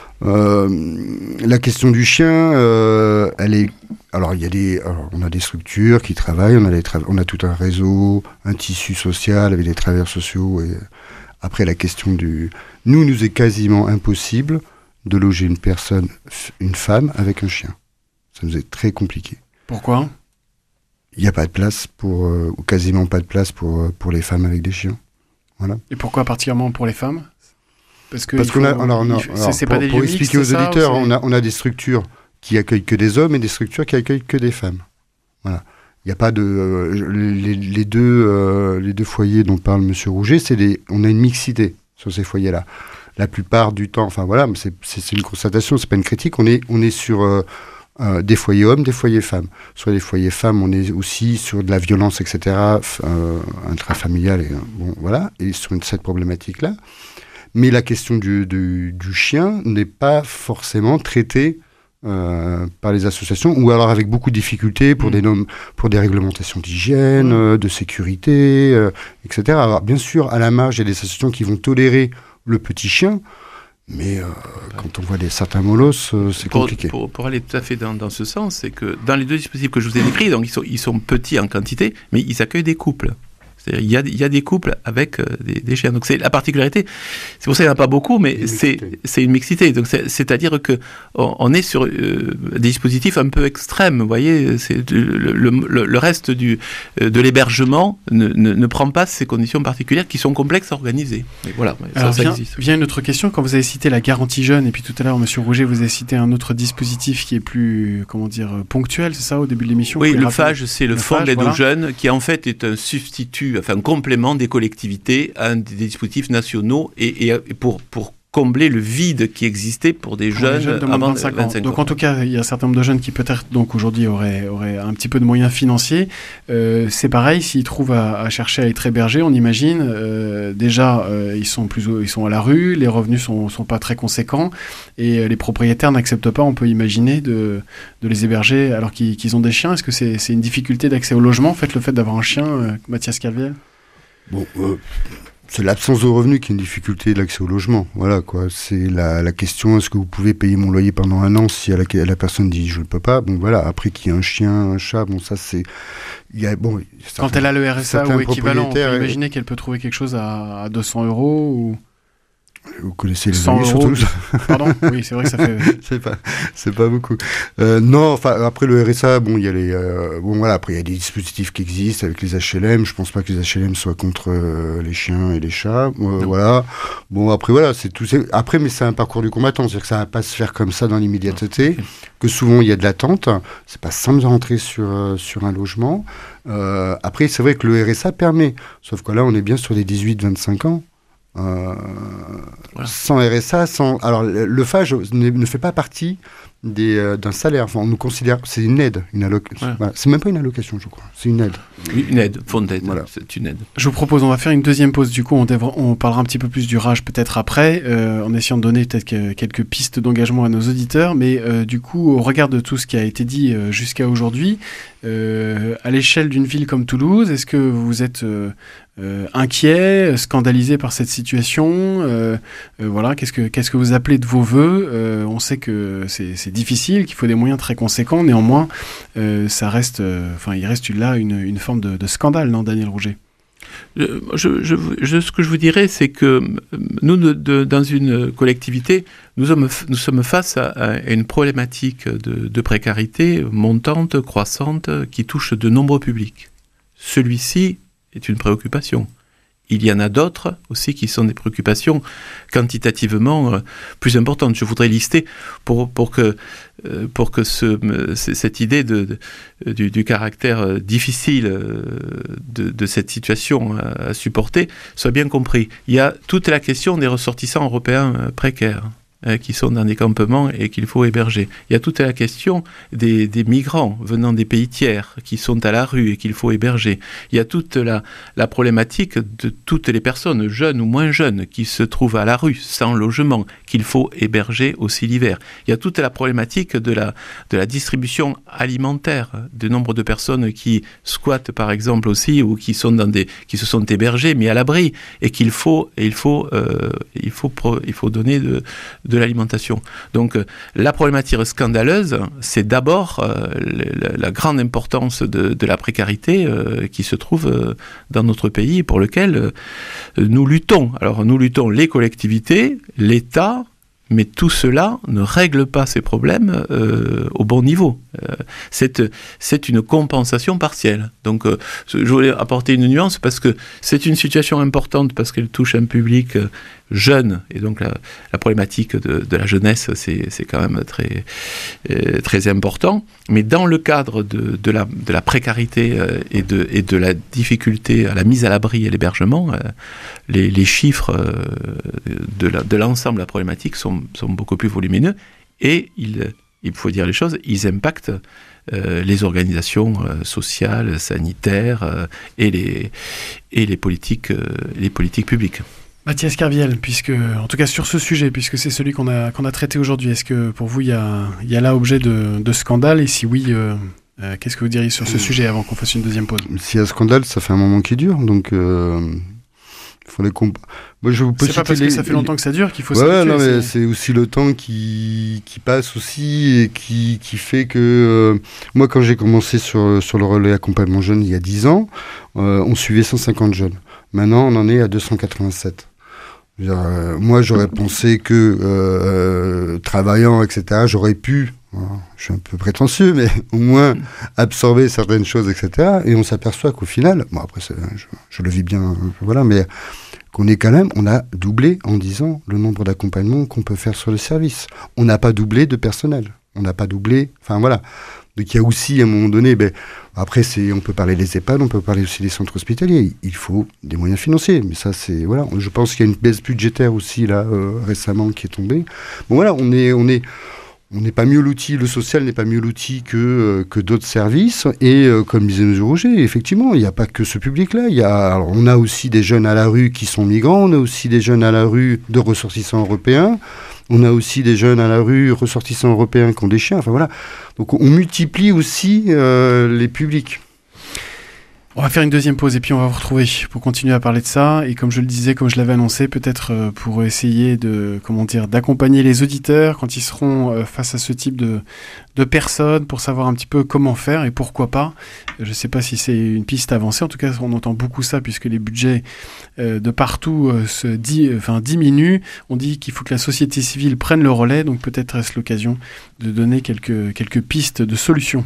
La question du chien, elle est. Alors, on a des structures qui travaillent, on a tout un réseau, un tissu social avec des travailleurs sociaux. Et après, la question nous est quasiment impossible de loger une femme avec un chien. Ça nous est très compliqué. Pourquoi ? Il n'y a pas de place ou quasiment pas de place pour les femmes avec des chiens. Voilà. Et pourquoi particulièrement pour les femmes ? Pour expliquer aux auditeurs, on a des structures qui accueillent que des hommes et des structures qui accueillent que des femmes. Voilà. Il n'y a pas de les deux foyers dont parle M. Rouget, on a une mixité sur ces foyers-là. La plupart du temps, enfin voilà, c'est une constatation, c'est pas une critique. On est sur des foyers hommes, des foyers femmes. Sur les foyers femmes, on est aussi sur de la violence, etc., intrafamiliale. Voilà. Et sur cette problématique-là. Mais la question du chien n'est pas forcément traitée par les associations, ou alors avec beaucoup de difficultés pour des réglementations d'hygiène, de sécurité, etc. Alors bien sûr, à la marge, il y a des associations qui vont tolérer le petit chien, mais quand on voit certains molosses, c'est compliqué. Pour aller tout à fait dans ce sens, c'est que dans les deux dispositifs que je vous ai décrits, donc ils sont petits en quantité, mais ils accueillent des couples. C'est-à-dire, il y a des couples avec des chiens. Donc c'est la particularité. C'est pour ça qu'il n'y en a pas beaucoup, mais c'est une mixité. Donc c'est-à-dire que on est sur des dispositifs un peu extrêmes. Vous voyez, c'est le reste de l'hébergement ne prend pas ces conditions particulières qui sont complexes à organiser. Mais voilà. Alors ça existe. vient une autre question. Quand vous avez cité la garantie jeune, et puis tout à l'heure, Monsieur Rouget, vous avez cité un autre dispositif qui est plus, ponctuel, c'est ça, au début de l'émission. Oui, le FAGE, c'est le Fonds d'aide aux jeunes, qui en fait est un substitut, un complément des collectivités à des dispositifs nationaux et pour combler le vide qui existait pour des jeunes de moins de 25 ans. Donc en tout cas, il y a un certain nombre de jeunes qui peut-être donc aujourd'hui auraient un petit peu de moyens financiers. C'est pareil, s'ils trouvent à chercher à être hébergés, on imagine déjà ils sont à la rue, les revenus sont pas très conséquents et les propriétaires n'acceptent pas, on peut imaginer, de les héberger alors qu'ils ont des chiens. Est-ce que c'est une difficulté d'accès au logement, en fait, le fait d'avoir un chien, Mathias Calviel? Bon, c'est l'absence de revenus qui est une difficulté de l'accès au logement. Voilà, quoi. C'est la question, est-ce que vous pouvez payer mon loyer pendant un an si la personne dit je ne peux pas? Bon, voilà. Après, qu'il y ait un chien, un chat, bon, ça, c'est. Quand elle a le RSA ou équivalent, on peut imaginer qu'elle peut trouver quelque chose à 200 € ou. Vous connaissez les 100 loyers sur Toulouse. Pardon. Oui, c'est vrai que ça fait. c'est pas beaucoup. Non, enfin après le RSA, bon, il y a après il y a des dispositifs qui existent avec les HLM. Je pense pas que les HLM soient contre les chiens et les chats. Voilà. Bon, après voilà, c'est tout. Après, mais c'est un parcours du combattant, c'est-à-dire que ça va pas se faire comme ça dans l'immédiateté. Que souvent il y a de l'attente. C'est pas simple de rentrer sur un logement. Après, c'est vrai que le RSA permet. Sauf que là, on est bien sur les 18-25 ans. Sans RSA, alors le FAGE ne fait pas partie d'un salaire. Enfin, on nous considère, c'est une aide, voilà. C'est même pas une allocation, je crois. C'est une aide. Oui, une aide, fonds d'aide. Voilà. C'est une aide. Je vous propose, on va faire une deuxième pause. Du coup, on parlera un petit peu plus du RAGE peut-être après, en essayant de donner peut-être quelques pistes d'engagement à nos auditeurs. Mais du coup, au regard de tout ce qui a été dit jusqu'à aujourd'hui, à l'échelle d'une ville comme Toulouse, est-ce que vous êtes inquiet, scandalisé par cette situation? Voilà, qu'est-ce que vous appelez de vos voeux? On sait que c'est difficile, qu'il faut des moyens très conséquents. Néanmoins, ça reste, il reste là une forme de scandale, non, Daniel Rouget? Ce que je vous dirais, c'est que nous, dans une collectivité, nous sommes face à une problématique de précarité montante, croissante, qui touche de nombreux publics. Celui-ci est une préoccupation. Il y en a d'autres aussi qui sont des préoccupations quantitativement plus importantes. Je voudrais lister pour que cette idée du caractère difficile de cette situation à supporter soit bien compris. Il y a toute la question des ressortissants européens précaires qui sont dans des campements et qu'il faut héberger. Il y a toute la question des migrants venant des pays tiers qui sont à la rue et qu'il faut héberger. Il y a toute la problématique de toutes les personnes, jeunes ou moins jeunes, qui se trouvent à la rue, sans logement, qu'il faut héberger aussi l'hiver. Il y a toute la problématique de la distribution alimentaire, du nombre de personnes qui squattent par exemple aussi, ou qui se sont hébergées, mis à l'abri, et qu'il faut donner de l'alimentation. Donc la problématique scandaleuse, c'est d'abord la grande importance de la précarité qui se trouve dans notre pays, pour lequel nous luttons. Alors nous luttons, les collectivités, l'État, mais tout cela ne règle pas ces problèmes au bon niveau. C'est une compensation partielle. Donc je voulais apporter une nuance parce que c'est une situation importante parce qu'elle touche un public jeune, et donc la problématique de la jeunesse, c'est quand même très, très important. Mais dans le cadre de la précarité et de la difficulté à la mise à l'abri et l'hébergement, les chiffres de l'ensemble de la problématique sont beaucoup plus volumineux, et il faut dire les choses, ils impactent les organisations sociales, sanitaires et les politiques publiques. Mathias Kerviel, puisque, en tout cas sur ce sujet, puisque c'est celui qu'on a traité aujourd'hui, est-ce que pour vous il y a là objet de scandale, et si oui, qu'est-ce que vous diriez sur ce sujet avant qu'on fasse une deuxième pause? S'il y a scandale, ça fait un moment qui dure, donc il faudrait qu'on... Moi, je peux c'est pas parce que ça fait longtemps que ça dure qu'il faut ouais, s'habituer. non, mais c'est aussi le temps qui passe aussi et qui fait que... moi, quand j'ai commencé sur le relais accompagnement jeune il y a 10 ans, on suivait 150 jeunes. Maintenant, on en est à 287. Moi, j'aurais pensé que travaillant, etc., j'aurais pu, je suis un peu prétentieux, mais au moins absorber certaines choses, etc. Et on s'aperçoit qu'au final, bon après, je le vis bien, voilà, mais qu'on est quand même, on a doublé en 10 ans le nombre d'accompagnements qu'on peut faire sur le service. On n'a pas doublé de personnel. On n'a pas doublé, enfin voilà. Donc il y a aussi, à un moment donné, après, on peut parler des EHPAD, on peut parler aussi des centres hospitaliers. Il faut des moyens financiers. Mais ça, c'est... Voilà. Je pense qu'il y a une baisse budgétaire aussi, là, récemment, qui est tombée. Bon, voilà, on n'est pas mieux l'outil, le social n'est pas mieux l'outil que d'autres services. Et comme disait M. Roger, effectivement, il n'y a pas que ce public-là. Alors, on a aussi des jeunes à la rue qui sont migrants, on a aussi des jeunes à la rue de ressortissants européens. On a aussi des jeunes à la rue, ressortissants européens qui ont des chiens. Enfin voilà. Donc on multiplie aussi les publics. On va faire une deuxième pause et puis on va vous retrouver pour continuer à parler de ça. Et comme je le disais, comme je l'avais annoncé, peut-être pour essayer d'accompagner les auditeurs quand ils seront face à ce type de personnes, pour savoir un petit peu comment faire et pourquoi pas. Je ne sais pas si c'est une piste avancée. En tout cas, on entend beaucoup ça puisque les budgets de partout diminuent. On dit qu'il faut que la société civile prenne le relais. Donc peut-être est-ce l'occasion de donner quelques pistes de solutions.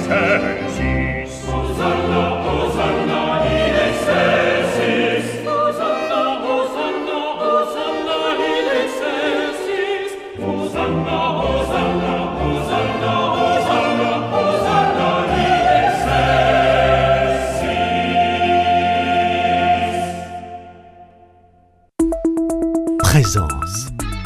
excelsis. Hosanna, Hosanna in excelsis. Hosanna, Hosanna, Hosanna in excelsis. Hosanna, Hosanna, Hosanna, Hosanna, Hosanna in excelsis. Présence.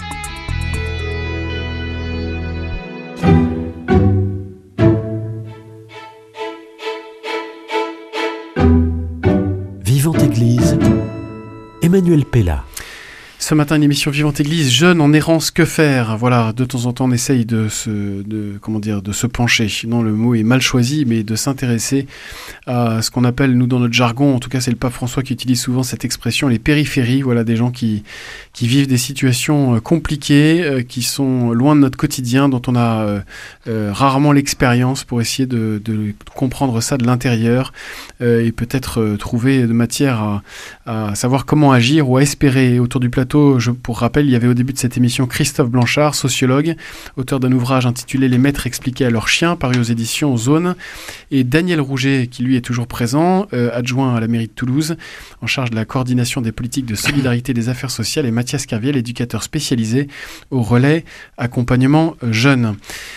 Vivante Église, Emmanuel Pella. Ce matin, une émission Vivante Église, jeunes en errance, que faire? Voilà, de temps en temps, on essaye de se pencher. Non, le mot est mal choisi, mais de s'intéresser à ce qu'on appelle, nous, dans notre jargon, en tout cas, c'est le pape François qui utilise souvent cette expression, les périphéries. Voilà, des gens qui vivent des situations compliquées, qui sont loin de notre quotidien, dont on a rarement l'expérience pour essayer de comprendre ça de l'intérieur et peut-être trouver de matière à savoir comment agir ou à espérer. Autour du plateau, pour rappel, il y avait au début de cette émission Christophe Blanchard, sociologue, auteur d'un ouvrage intitulé « Les maîtres expliqués à leurs chiens », paru aux éditions Zone, et Daniel Rouget, qui lui est toujours présent, adjoint à la mairie de Toulouse, en charge de la coordination des politiques de solidarité des affaires sociales, et Mathias Kerviel, éducateur spécialisé au relais accompagnement jeune.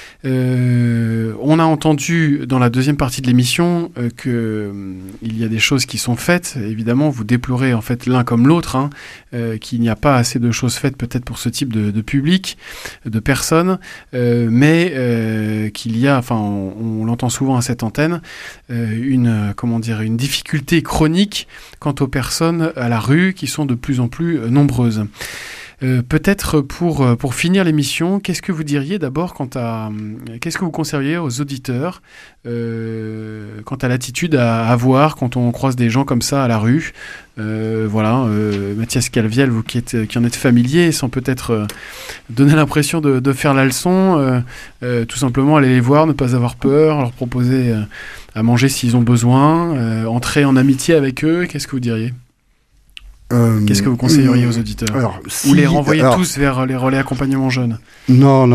On a entendu dans la deuxième partie de l'émission qu'il y a des choses qui sont faites. Évidemment, vous déplorez en fait l'un comme l'autre, qu'il n'y a pas assez de choses faites peut-être pour ce type de public, de personnes, mais qu'il y a, enfin, on l'entend souvent à cette antenne, une difficulté chronique quant aux personnes à la rue qui sont de plus en plus nombreuses. Peut-être pour finir l'émission, qu'est-ce que vous diriez d'abord qu'est-ce que vous conseilleriez aux auditeurs quant à l'attitude à avoir quand on croise des gens comme ça à la rue? Mathias Kerviel, vous qui en êtes familier, sans peut-être donner l'impression de faire la leçon, tout simplement aller les voir, ne pas avoir peur, leur proposer à manger s'ils ont besoin, entrer en amitié avec eux, qu'est-ce que vous diriez? Qu'est-ce que vous conseilleriez aux auditeurs? Ou les renvoyer tous vers les relais accompagnement jeunes? Non.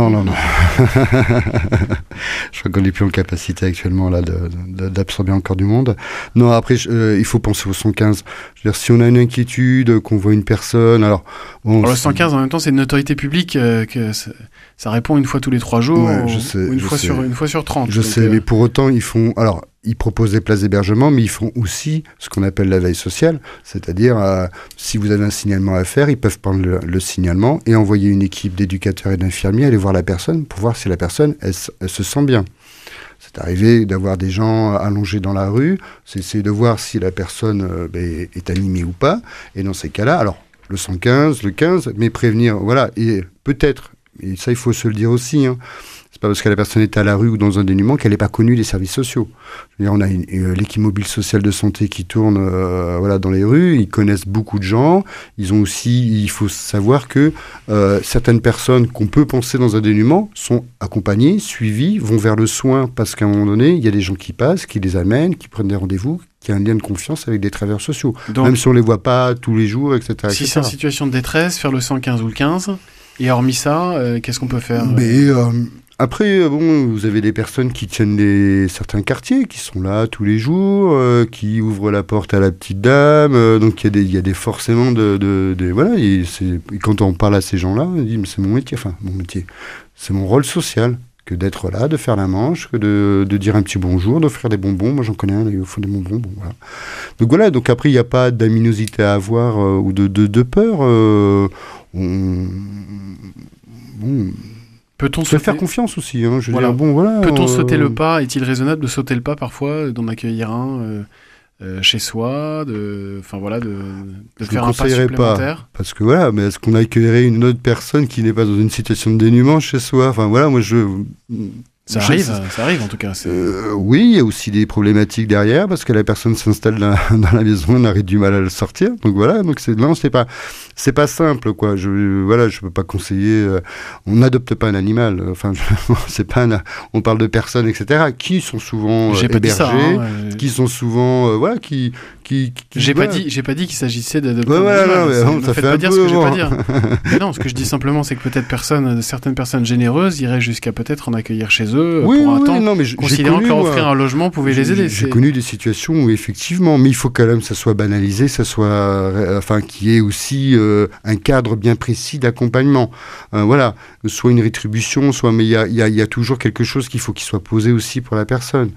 Je crois qu'on n'est plus en capacité actuellement là d'absorber encore du monde. Non, après, il faut penser au 115. Je veux dire, si on a une inquiétude, qu'on voit une personne... Alors le 115, en même temps, c'est une autorité publique que ça répond une fois tous les 3 jours, une fois sur 30. Je sais, mais pour autant, ils proposent des places d'hébergement, mais ils font aussi ce qu'on appelle la veille sociale, c'est-à-dire si vous avez un signalement à faire, ils peuvent prendre le signalement et envoyer une équipe d'éducateurs et d'infirmiers aller voir la personne pour voir si la personne elle se sent bien. C'est arrivé d'avoir des gens allongés dans la rue, c'est essayer de voir si la personne est animée ou pas, et dans ces cas-là, alors le 115, le 15, mais prévenir, voilà, et peut-être, et ça il faut se le dire aussi, c'est pas parce que la personne est à la rue ou dans un dénuement qu'elle n'est pas connue des services sociaux. Je veux dire, on a l'équipe mobile sociale de santé qui tourne dans les rues, ils connaissent beaucoup de gens, il faut savoir que certaines personnes qu'on peut penser dans un dénuement sont accompagnées, suivies, vont vers le soin parce qu'à un moment donné, il y a des gens qui passent, qui les amènent, qui prennent des rendez-vous, qui a un lien de confiance avec des travailleurs sociaux. Donc, même si on ne les voit pas tous les jours, etc. Si c'est en situation de détresse, faire le 115 ou le 15, et hormis ça, qu'est-ce qu'on peut faire? Après, vous avez des personnes qui tiennent certains quartiers, qui sont là tous les jours, qui ouvrent la porte à la petite dame. Donc il y a des forcément voilà. Et quand on parle à ces gens-là, on dit mais c'est mon métier, c'est mon rôle social que d'être là, de faire la manche, que de dire un petit bonjour, d'offrir des bonbons. Moi j'en connais un, ils font des bonbons. Bon, voilà. Donc voilà. Donc après il n'y a pas d'aminosité à avoir ou de peur. Peut-on faire confiance aussi, Peut-on sauter le pas? Est-il raisonnable de sauter le pas parfois, d'en accueillir un chez soi, de faire un pas supplémentaire? Parce que mais est-ce qu'on accueillerait une autre personne qui n'est pas dans une situation de dénuement chez soi? Ça arrive en tout cas. Oui, il y a aussi des problématiques derrière parce que la personne s'installe dans la maison, on a du mal à le sortir. Donc voilà, c'est pas simple quoi. Je peux pas conseiller. On n'adopte pas un animal. On parle de personnes etc. qui sont souvent hébergées, qui sont souvent J'ai pas dit qu'il s'agissait d'adopter un animal. Ça fait pas dire ce que j'ai pas dire. Mais non, ce que je dis simplement, c'est que certaines personnes généreuses iraient jusqu'à peut-être en accueillir chez eux. eux pour un temps, considérant que leur offrir un logement pouvait les aider. J'ai connu des situations où effectivement, mais il faut quand même que ça soit banalisé, qu'il y ait aussi un cadre bien précis d'accompagnement. Voilà, soit une rétribution, mais il y a toujours quelque chose qu'il faut qu'il soit posé aussi pour la personne.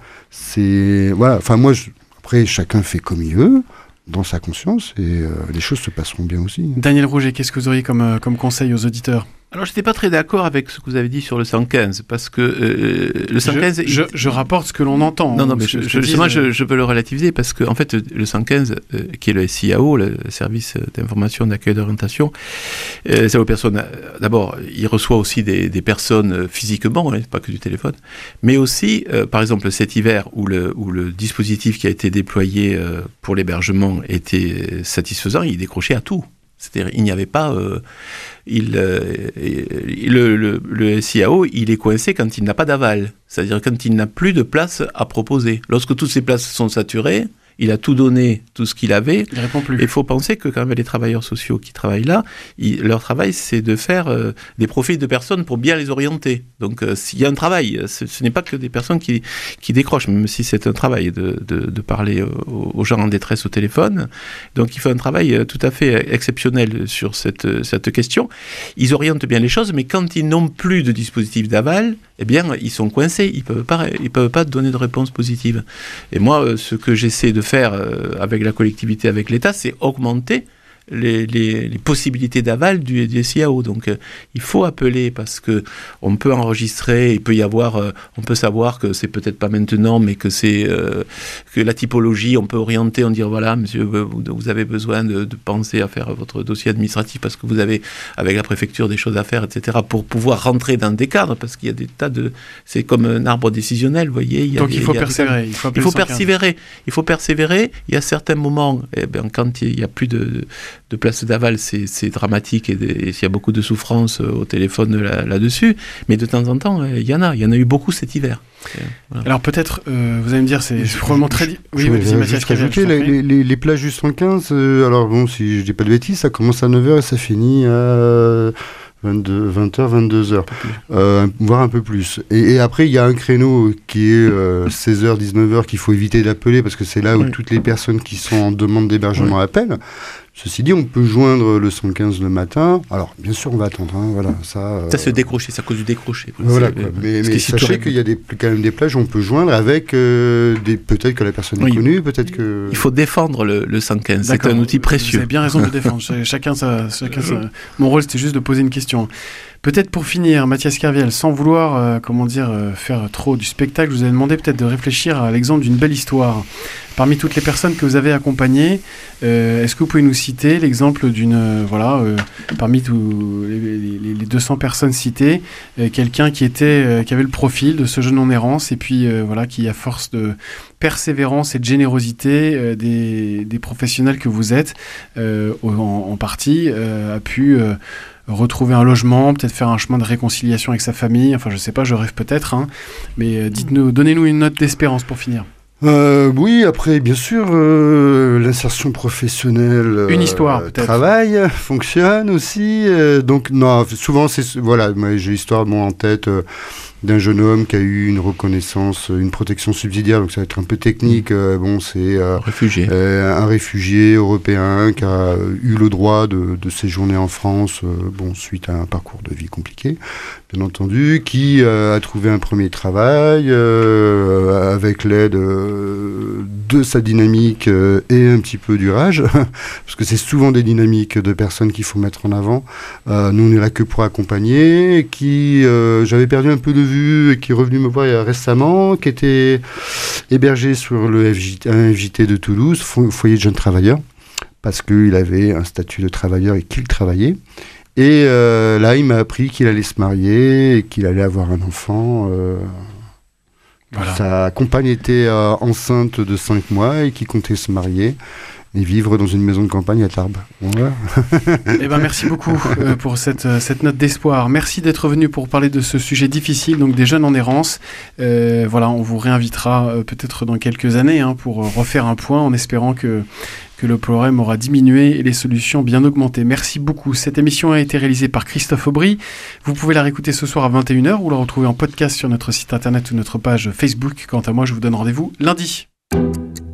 Après, chacun fait comme il veut, dans sa conscience, et les choses se passeront bien aussi. Daniel Rouget, qu'est-ce que vous auriez comme conseil aux auditeurs ? Alors, je n'étais pas très d'accord avec ce que vous avez dit sur le 115, parce que le 115... Je rapporte ce que l'on entend. Non, mais je veux le relativiser, parce que en fait, le 115, qui est le SIAO, le service d'information, d'accueil, d'orientation, ça aux personnes... D'abord, il reçoit aussi des personnes physiquement, pas que du téléphone, mais aussi, par exemple, cet hiver, où le dispositif qui a été déployé pour l'hébergement était satisfaisant, il décrochait à tout. C'est-à-dire, il n'y avait pas... le SIAO, il est coincé quand il n'a pas d'aval. C'est-à-dire quand il n'a plus de place à proposer. Lorsque toutes ces places sont saturées, il a tout donné, tout ce qu'il avait. Il répond plus. Et il faut penser que quand même les travailleurs sociaux qui travaillent là, leur travail, c'est de faire des profils de personnes pour bien les orienter. Donc, s'il y a un travail, ce n'est pas que des personnes qui décrochent, même si c'est un travail de parler aux gens en détresse au téléphone. Donc, il faut un travail tout à fait exceptionnel sur cette question. Ils orientent bien les choses, mais quand ils n'ont plus de dispositif d'aval, eh bien, ils sont coincés. Ils peuvent pas donner de réponse positive. Et moi, ce que j'essaie de faire avec la collectivité, avec l'État, c'est augmenter les possibilités d'aval du SIAO. Donc il faut appeler, parce que on peut enregistrer, il peut y avoir, on peut savoir que c'est peut-être pas maintenant, mais que c'est que la typologie, on peut orienter, on dit voilà monsieur, vous avez besoin de penser à faire votre dossier administratif parce que vous avez avec la préfecture des choses à faire, etc. pour pouvoir rentrer dans des cadres, parce qu'il y a des tas de, c'est comme un arbre décisionnel, vous voyez. Donc il faut persévérer. Il faut persévérer. Il y a certains moments, quand il y a plus de place d'aval, c'est dramatique et il y a beaucoup de souffrance au téléphone là-dessus. Mais de temps en temps, il y en a eu beaucoup cet hiver. Voilà. Alors peut-être, vous allez me dire, c'est probablement très... Oui, Mathias Cavell. Les plages du 115, alors bon, si je dis pas de bêtises, ça commence à 9h et ça finit à 20h, 22h, voire un peu plus. Et après, il y a un créneau qui est 16h, 19h qu'il faut éviter d'appeler parce que c'est là où toutes les personnes qui sont en demande d'hébergement appellent. Ceci dit, on peut joindre le 115 le matin. Alors, bien sûr, on va attendre. Voilà, ça se décrocher, c'est à cause du décroché. Voilà, mais sachez qu'il y a quand même des plages où on peut joindre avec peut-être que la personne est connue, peut-être que... Il faut défendre le 115, c'est un outil précieux. Vous avez bien raison de le défendre. Chacun ça. Mon rôle, c'était juste de poser une question. Peut-être pour finir, Mathias Kerviel, sans vouloir faire trop du spectacle, je vous ai demandé peut-être de réfléchir à l'exemple d'une belle histoire. Parmi toutes les personnes que vous avez accompagnées, est-ce que vous pouvez nous citer l'exemple d'une, parmi tous les 200 personnes citées, quelqu'un qui avait le profil de ce jeune en errance et puis qui, à force de persévérance et de générosité des professionnels que vous êtes, en partie, a pu... retrouver un logement, peut-être faire un chemin de réconciliation avec sa famille, enfin je sais pas, je rêve peut-être, mais donnez-nous une note d'espérance pour finir. Oui, après bien sûr l'insertion professionnelle, une histoire peut-être. Travail fonctionne aussi, donc non, souvent moi j'ai l'histoire en tête d'un jeune homme qui a eu une reconnaissance, une protection subsidiaire, donc ça va être un peu technique. C'est un réfugié européen qui a eu le droit de séjourner en France, suite à un parcours de vie compliqué, bien entendu, qui a trouvé un premier travail avec l'aide de sa dynamique et un petit peu du rage, parce que c'est souvent des dynamiques de personnes qu'il faut mettre en avant. Nous, on est là que pour accompagner, qui j'avais perdu un peu de vue et qui est revenu me voir récemment, qui était hébergé sur un FJT de Toulouse, foyer de jeunes travailleurs, parce qu'il avait un statut de travailleur et qu'il travaillait. Et là, il m'a appris qu'il allait se marier et qu'il allait avoir un enfant. Sa compagne était enceinte de 5 mois et qui comptait se marier. et vivre dans une maison de campagne à Tarbes. Voilà. Eh ben, merci beaucoup pour cette note d'espoir. Merci d'être venu pour parler de ce sujet difficile, donc des jeunes en errance. Voilà, on vous réinvitera peut-être dans quelques années pour refaire un point en espérant que le problème aura diminué et les solutions bien augmenté. Merci beaucoup. Cette émission a été réalisée par Christophe Aubry. Vous pouvez la réécouter ce soir à 21h ou la retrouver en podcast sur notre site internet ou notre page Facebook. Quant à moi, je vous donne rendez-vous lundi.